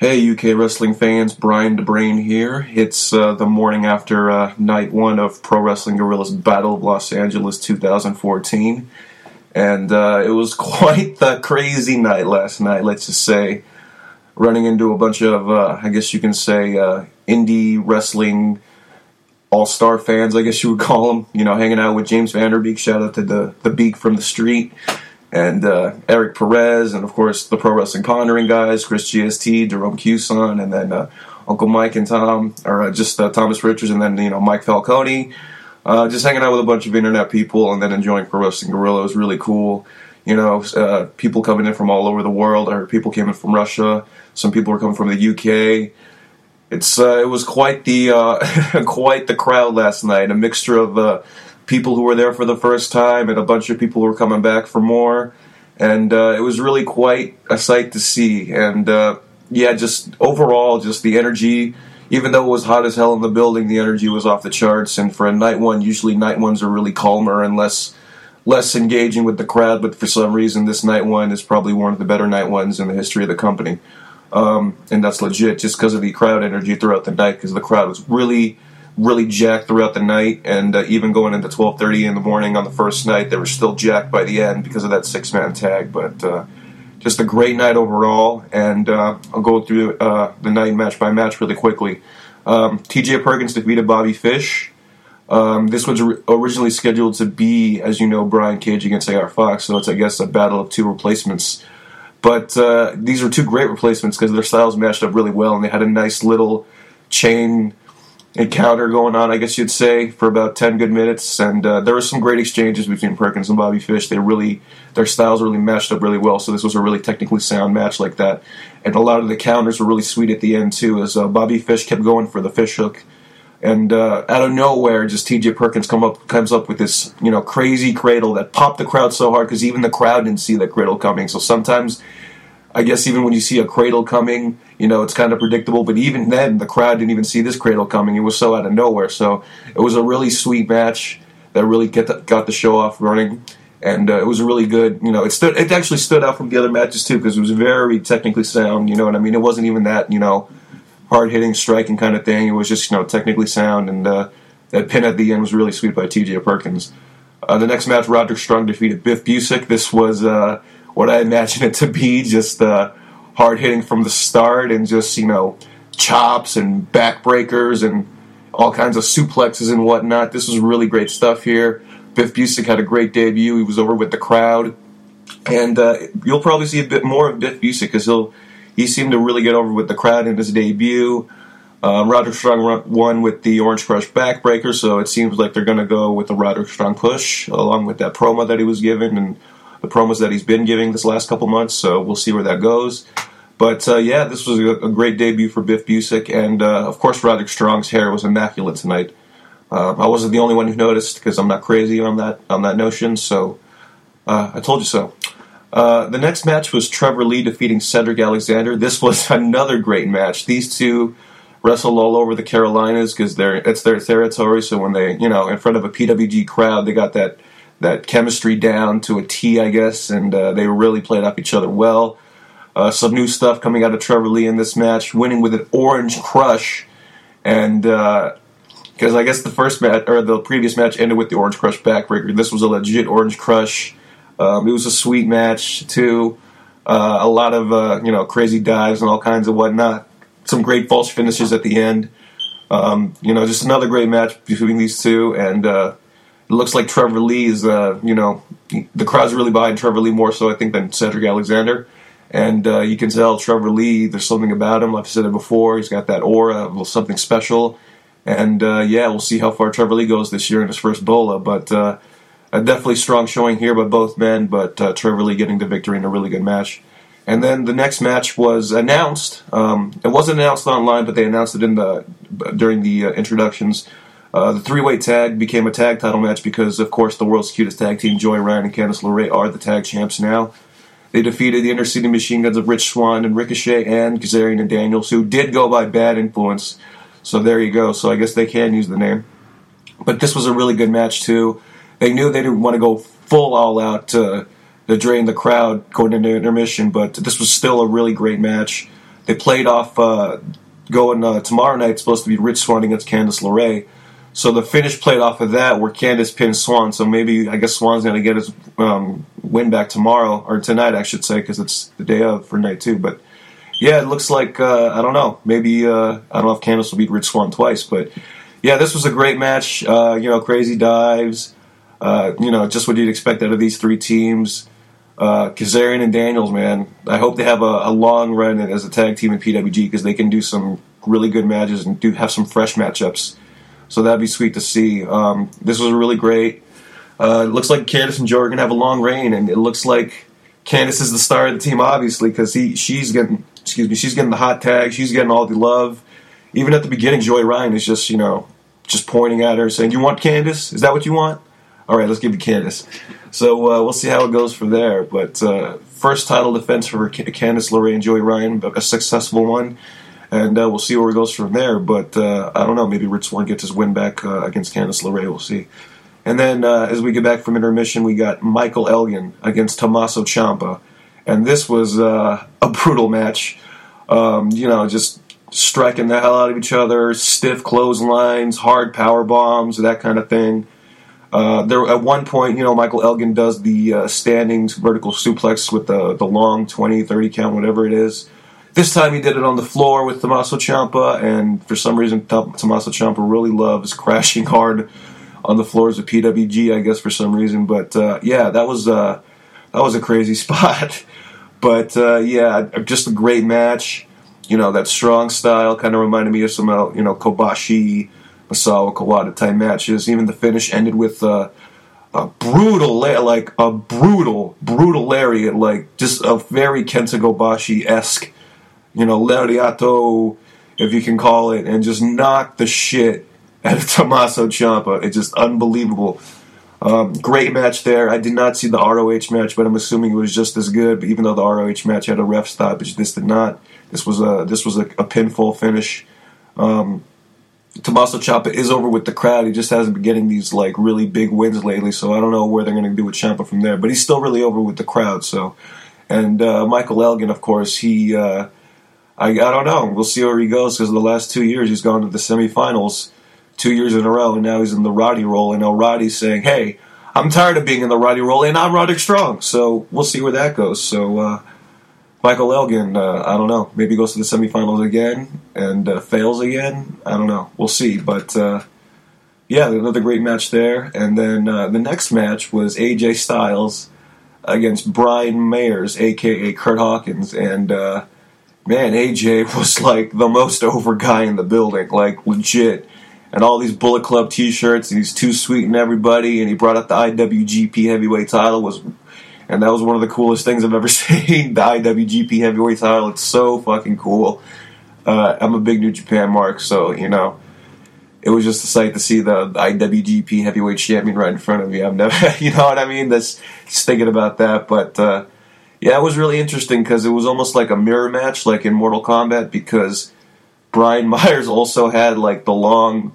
Hey, UK wrestling fans, Brian DeBrain here. It's the morning after night one of Pro Wrestling Guerrillas Battle of Los Angeles 2014. And it was quite the crazy night last night, let's just say. Running into a bunch of, I guess you can say, indie wrestling all-star fans, I guess you would call them. You know, hanging out with James Vanderbeek. Shout out to the Beak from the street. And Eric Perez, and of course the Pro Wrestling Pondering guys, Chris GST, Jerome Cuson, and then Uncle Mike and Tom, or just Thomas Richards, and then Mike Falcone. Just hanging out with a bunch of internet people, and then enjoying Pro Wrestling Guerrilla. It was really cool. People coming in from all over the world. I heard people came in from Russia. Some people were coming from the UK. It was quite the quite the crowd last night. A mixture of people who were there for the first time and a bunch of people who were coming back for more. And it was really quite a sight to see. And just overall, just the energy, even though it was hot as hell in the building, the energy was off the charts. And for a night one, usually night ones are really calmer and less engaging with the crowd. But for some reason, this night one is probably one of the better night ones in the history of the company. And that's legit just because of the crowd energy throughout the night, because the crowd was really jacked throughout the night, and even going into 12:30 in the morning on the first night, they were still jacked by the end because of that six-man tag. But just a great night overall, and I'll go through the night match by match really quickly. T.J. Perkins defeated Bobby Fish. This was originally scheduled to be, as you know, Brian Cage against A.R. Fox, so it's, I guess, a battle of two replacements. But these were two great replacements because their styles matched up really well, and they had a nice little chain encounter going on, I guess you'd say, for about 10 good minutes, and there were some great exchanges between Perkins and Bobby Fish. Their styles really matched up really well, so this was a really technically sound match like that, and a lot of the counters were really sweet at the end too, as Bobby Fish kept going for the fish hook, and out of nowhere, just TJ Perkins comes up with this crazy cradle that popped the crowd so hard because even the crowd didn't see that cradle coming. So sometimes, I guess even when you see a cradle coming, it's kind of predictable. But even then, the crowd didn't even see this cradle coming. It was so out of nowhere. So it was a really sweet match that really got the show off running. And it was really good. It actually stood out from the other matches, too, because it was very technically sound. You know what I mean? It wasn't even that, hard-hitting, striking kind of thing. It was just, technically sound. And that pin at the end was really sweet by T.J. Perkins. The next match, Roderick Strong defeated Biff Busick. This was what I imagined it to be, just hard hitting from the start, and just chops and backbreakers and all kinds of suplexes and whatnot. This was really great stuff here. Biff Busick had a great debut. He was over with the crowd, and you'll probably see a bit more of Biff Busick because he seemed to really get over with the crowd in his debut. Roderick Strong won with the Orange Crush backbreaker, so it seems like they're going to go with the Roderick Strong push along with that promo that he was given and the promos that he's been giving this last couple months, so we'll see where that goes. But this was a great debut for Biff Busick, and of course Roderick Strong's hair was immaculate tonight. I wasn't the only one who noticed because I'm not crazy on that notion, so I told you so. The next match was Trevor Lee defeating Cedric Alexander. This was another great match. These two wrestled all over the Carolinas because it's their territory, so when they, in front of a PWG crowd, they got that chemistry down to a T, I guess, and they really played off each other well. Some new stuff coming out of Trevor Lee in this match, winning with an Orange Crush, and because I guess the first match or the previous match ended with the Orange Crush backbreaker. This was a legit Orange Crush. It was a sweet match too. A lot of crazy dives and all kinds of whatnot. Some great false finishes at the end. Just another great match between these two, and it looks like Trevor Lee is, the crowd's really behind Trevor Lee more so, I think, than Cedric Alexander. And you can tell Trevor Lee, there's something about him. Like I said it before, he's got that aura of something special. And, we'll see how far Trevor Lee goes this year in his first BOLA. But a definitely strong showing here by both men, but Trevor Lee getting the victory in a really good match. And then the next match was announced. It wasn't announced online, but they announced it during the introductions. The three-way tag became a tag title match because, of course, the world's cutest tag team, Joey Ryan and Candice LeRae, are the tag champs now. They defeated the Inner City Machine Guns of Rich Swann and Ricochet and Kazarian and Daniels, who did go by Bad Influence. So there you go. So I guess they can use the name. But this was a really good match, too. They knew they didn't want to go full all-out to drain the crowd going into intermission, but this was still a really great match. they played off going tomorrow night. It's supposed to be Rich Swann against Candice LeRae. So the finish played off of that where Candice pinned Swann. So maybe, I guess Swann's going to get his win back tomorrow, or tonight, I should say, because it's the day of for night 2. But yeah, it looks like, I don't know, maybe, I don't know if Candice will beat Rich Swann twice. But yeah, this was a great match. Crazy dives. Just what you'd expect out of these 3 teams. Kazarian and Daniels, man, I hope they have a long run as a tag team in PWG because they can do some really good matches and have some fresh matchups. So that'd be sweet to see. This was really great. It looks like Candice and Joe are going to have a long reign, and it looks like Candice is the star of the team, obviously, because she's getting the hot tag. She's getting all the love. Even at the beginning, Joey Ryan is just pointing at her, saying, "You want Candice? Is that what you want? All right, let's give you Candice." So we'll see how it goes from there. But first title defense for Candice LeRae and Joey Ryan, a successful one. And we'll see where it goes from there. But I don't know. Maybe Rich Swann gets his win back against Candice LeRae. We'll see. And then as we get back from intermission, we got Michael Elgin against Tommaso Ciampa. And this was a brutal match. Just striking the hell out of each other, stiff clotheslines, hard power bombs, that kind of thing. At one point, Michael Elgin does the standing vertical suplex with the long 20, 30 count, whatever it is. This time he did it on the floor with Tommaso Ciampa, and for some reason Tommaso Ciampa really loves crashing hard on the floors of PWG, I guess, for some reason. But that was a crazy spot. But just a great match. That strong style kind of reminded me of some Kobashi, Misawa Kawada type matches. Even the finish ended with a brutal lariat, like just a very Kenta Kobashi-esque, lariato, if you can call it, and just knocked the shit out of Tommaso Ciampa. It's just unbelievable. Great match there. I did not see the ROH match, but I'm assuming it was just as good. But even though the ROH match had a ref stoppage, this did not. This was a pinfall finish. Tommaso Ciampa is over with the crowd. He just hasn't been getting these really big wins lately, so I don't know where they're going to do with Ciampa from there. But he's still really over with the crowd. So, and Michael Elgin, of course, he I don't know. We'll see where he goes because the last 2 years he's gone to the semifinals 2 years in a row, and now he's in the Roddy role. And now Roddy's saying, "Hey, I'm tired of being in the Roddy role, and I'm Roderick Strong." So we'll see where that goes. So Michael Elgin, I don't know. Maybe goes to the semifinals again and fails again. I don't know. We'll see. But another great match there. And then the next match was AJ Styles against Brian Mayers, a.k.a. Kurt Hawkins. And, man, AJ was like the most over guy in the building, like legit. And all these Bullet Club t-shirts, and he's too sweet and everybody. And he brought out the IWGP Heavyweight title, and that was one of the coolest things I've ever seen, the IWGP Heavyweight title. It's so fucking cool. I'm a big New Japan mark, so, it was just a sight to see the IWGP Heavyweight Champion right in front of me. I've never, you know what I mean? Just thinking about that. But, it was really interesting because it was almost like a mirror match, like in Mortal Kombat, because Brian Myers also had, the long,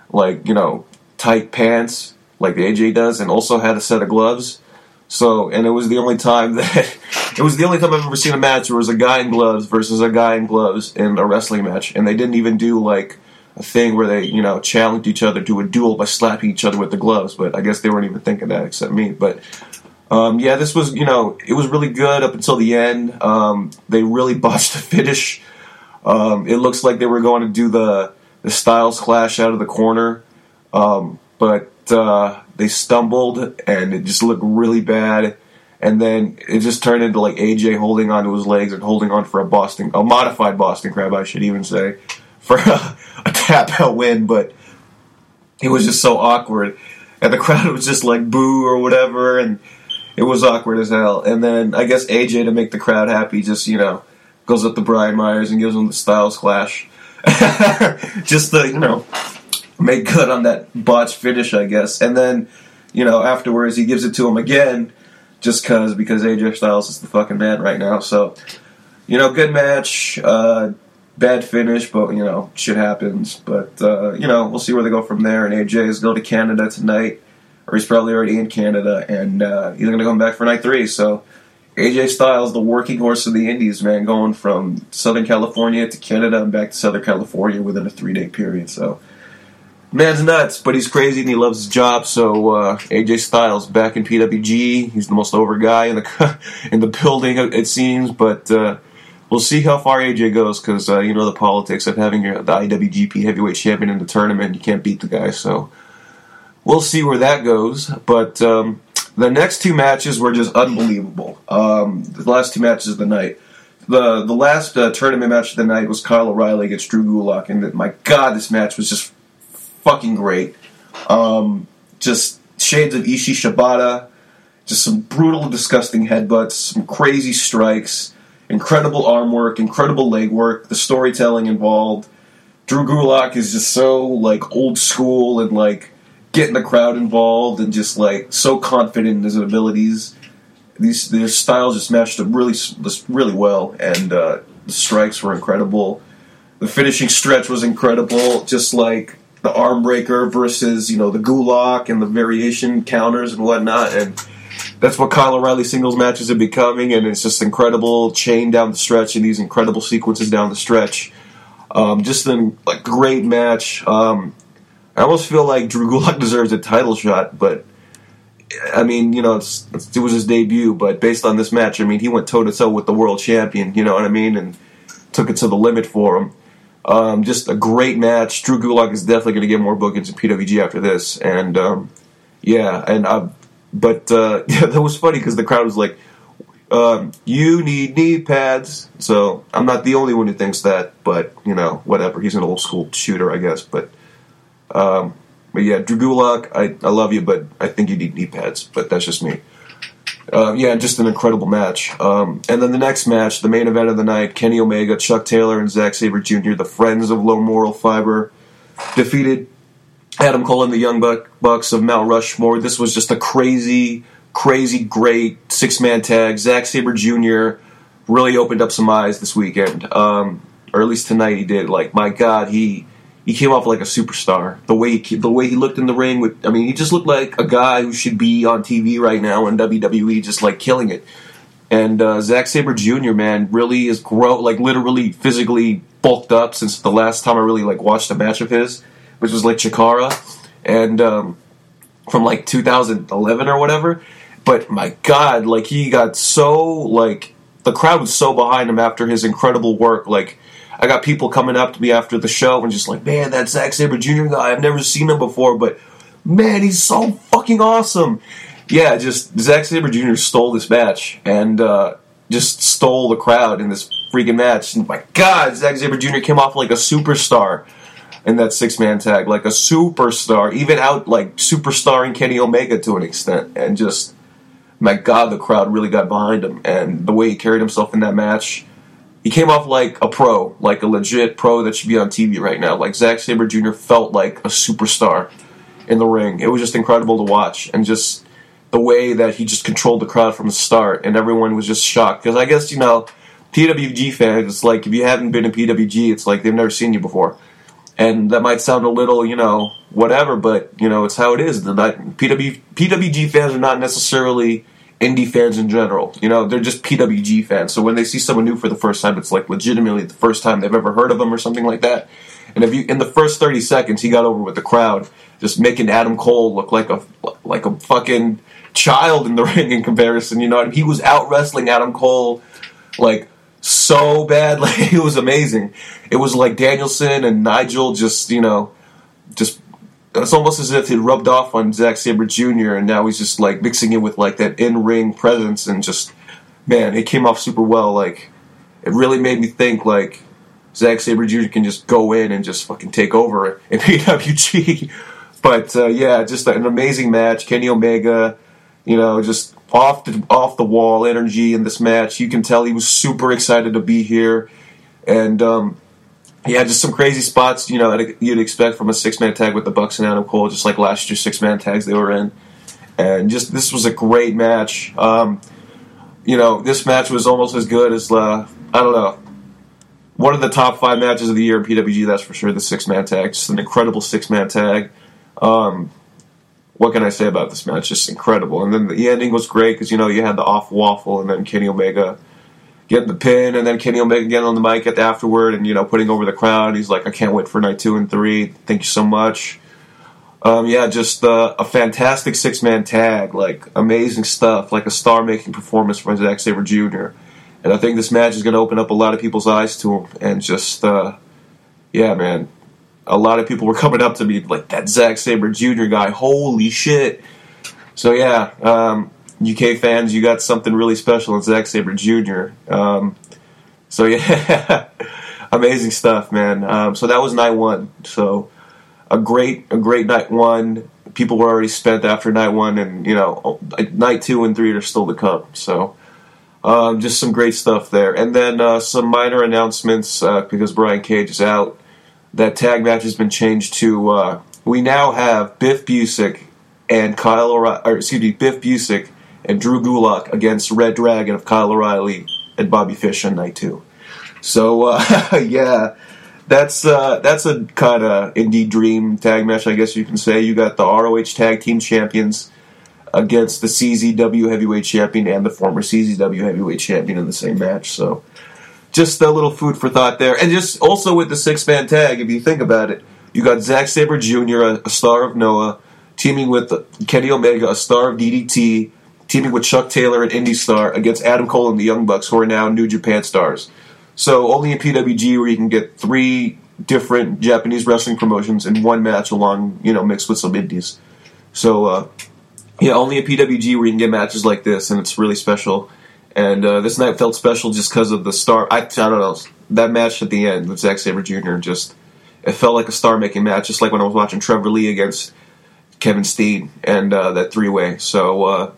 tight pants, like the AJ does, and also had a set of gloves. So, and it was the only time I've ever seen a match where it was a guy in gloves versus a guy in gloves in a wrestling match. And they didn't even do, a thing where they, challenged each other to a duel by slapping each other with the gloves. But I guess they weren't even thinking that except me. But, this was, it was really good up until the end. They really botched the finish. It looks like they were going to do the Styles Clash out of the corner. But they stumbled, and it just looked really bad. And then it just turned into AJ holding onto his legs and holding on for a modified Boston Crab, I should even say, for a tap out win. But it was just so awkward, and the crowd was just boo or whatever, and it was awkward as hell. And then I guess AJ, to make the crowd happy, just goes up to Brian Myers and gives him the Styles Clash, just to make good on that botched finish, I guess. And then, afterwards he gives it to him again, just because AJ Styles is the fucking man right now. So, good match, bad finish, but, shit happens. But, we'll see where they go from there. And AJ is going to Canada tonight, or he's probably already in Canada, and he's going to come back for night 3. So, AJ Styles, the working horse of the Indies, man, going from Southern California to Canada and back to Southern California within a 3-day period. So, man's nuts, but he's crazy and he loves his job. So, AJ Styles back in PWG. He's the most over guy in the in the building, it seems. But we'll see how far AJ goes because you know the politics of having the IWGP Heavyweight Champion in the tournament. You can't beat the guy, so we'll see where that goes. But the next two matches were just unbelievable. The last two matches of the night. The last tournament match of the night was Kyle O'Reilly against Drew Gulak, and my God, this match was just fucking great. Just shades of Ishii Shibata, just some brutal, disgusting headbutts, some crazy strikes, incredible arm work, incredible leg work, the storytelling involved. Drew Gulak is just so like old school and like getting the crowd involved and just like so confident in his abilities. Their styles just matched up really well, and the strikes were incredible. The finishing stretch was incredible, just like the arm breaker versus, you know, the Gulak and the variation counters and whatnot. And that's what Kyle O'Reilly singles matches are becoming, and it's just incredible chain down the stretch and these incredible sequences down the stretch. Just a great match. I almost feel like Drew Gulak deserves a title shot, but I mean, you know, it was his debut, but based on this match, I mean, he went toe-to-toe with the world champion, you know what I mean, and took it to the limit for him. Just a great match. Drew Gulak is definitely going to get more bookings in PWG after this, and that was funny because the crowd was like, you need knee pads. So I'm not the only one who thinks that, but, you know, whatever. He's an old school shooter, I guess, but yeah, Drew Gulak, I love you, but I think you need knee pads, but that's just me. Just an incredible match. And then the next match, the main event of the night, Kenny Omega, Chuck Taylor, and Zack Sabre Jr., the Friends of Low Moral Fiber, defeated Adam Cole and the Young Bucks of Mount Rushmore. This was just a crazy, crazy great six-man tag. Zack Sabre Jr. really opened up some eyes this weekend, or at least tonight he did. Like, my God, he came off like a superstar. The way he looked in the ring, he just looked like a guy who should be on TV right now in WWE, just like killing it. And Zack Sabre Jr., man, really is literally physically bulked up since the last time I really watched a match of his, which was like Chikara, and from like 2011 or whatever. But my God, he got so the crowd was so behind him after his incredible work. I got people coming up to me after the show and just man, that Zack Sabre Jr. guy, I've never seen him before, but man, he's so fucking awesome. Yeah, just Zack Sabre Jr. stole this match and just stole the crowd in this freaking match. And my God, Zack Sabre Jr. came off like a superstar in that six-man tag, like a superstar, even out superstarring Kenny Omega to an extent. And just, my God, the crowd really got behind him. And the way he carried himself in that match, he came off like a pro, like a legit pro that should be on TV right now. Zack Sabre Jr. felt like a superstar in the ring. It was just incredible to watch. And just the way that he just controlled the crowd from the start, and everyone was just shocked. Because I guess, PWG fans, it's if you haven't been in PWG, it's they've never seen you before. And that might sound a little, whatever, but, it's how it is. PWG fans are not necessarily indie fans in general. They're just PWG fans. So when they see someone new for the first time, it's legitimately the first time they've ever heard of them or something like that. And in the first 30 seconds, he got over with the crowd, just making Adam Cole look like a fucking child in the ring in comparison. He was out wrestling Adam Cole so bad. It was amazing. It was like Danielson and Nigel just it's almost as if it rubbed off on Zack Sabre Jr. and now he's just mixing it with that in-ring presence, and just, man, it came off super well. It really made me think Zack Sabre Jr. can just go in and just fucking take over in PWG. But just an amazing match. Kenny Omega, just off the wall energy in this match. You can tell he was super excited to be here, and just some crazy spots you'd expect from a six-man tag with the Bucks and Adam Cole, just like last year's six-man tags they were in. And just this was a great match. This match was almost as good as one of the top 5 matches of the year in PWG. That's for sure. The six-man tag, just an incredible six-man tag. what can I say about this match? Just incredible. And then the ending was great because, you had the off waffle and then Kenny Omega getting the pin, and then Kenny Omega getting on the mic afterward and, putting over the crowd. He's like, I can't wait for night 2 and 3. Thank you so much. Just a fantastic 6-man tag, amazing stuff, a star-making performance from Zack Sabre Jr. And I think this match is going to open up a lot of people's eyes to him, and just, man, a lot of people were coming up to me like, that Zack Sabre Jr. guy, holy shit. So UK fans, you got something really special in Zack Sabre Jr. Amazing stuff, man. So that was night 1. So a great night 1. People were already spent after night 1, and night 2 and 3 are still to come. So just some great stuff there. And then some minor announcements because Brian Cage is out. That tag match has been changed to we now have Biff Busick and Biff Busick and Drew Gulak against Red Dragon of Kyle O'Reilly and Bobby Fish on night 2. So that's a kind of indie dream tag match, I guess you can say. You got the ROH Tag Team Champions against the CZW Heavyweight Champion and the former CZW Heavyweight Champion in the same match. So just a little food for thought there. And just also with the 6-man tag, if you think about it, you got Zack Sabre Jr., a star of Noah, teaming with Kenny Omega, a star of DDT, teaming with Chuck Taylor, an indie star, against Adam Cole and the Young Bucks, who are now New Japan stars. So only in PWG where you can get 3 different Japanese wrestling promotions in one match along, mixed with some indies. So, only in PWG where you can get matches like this, and it's really special. And this night felt special just because of the star. I don't know, that match at the end with Zack Sabre Jr. It felt like a star-making match, just like when I was watching Trevor Lee against Kevin Steen and that 3-way. So,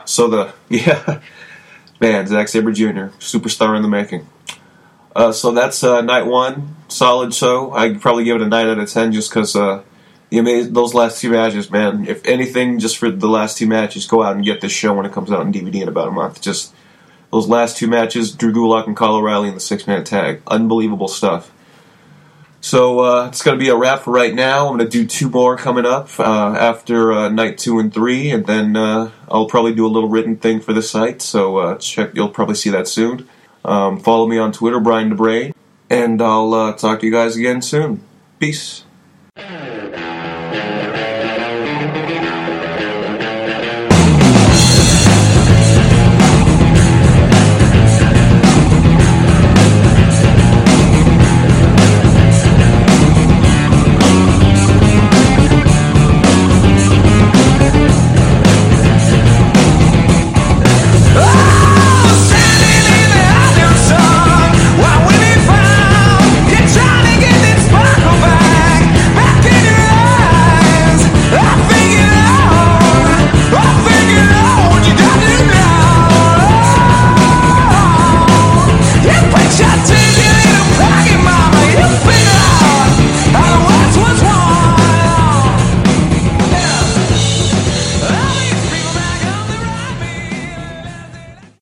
man, Zack Sabre Jr., superstar in the making. So that's night 1, solid show. I'd probably give it a 9 out of 10 just because those last 2 matches, man. If anything, just for the last 2 matches, go out and get this show when it comes out on DVD in about a month. Just those last 2 matches, Drew Gulak and Kyle O'Reilly in the 6-man tag. Unbelievable stuff. So it's going to be a wrap for right now. I'm going to do 2 more coming up after night 2 and 3, and then I'll probably do a little written thing for the site. So you'll probably see that soon. Follow me on Twitter, Brian DeBray, and I'll talk to you guys again soon. Peace.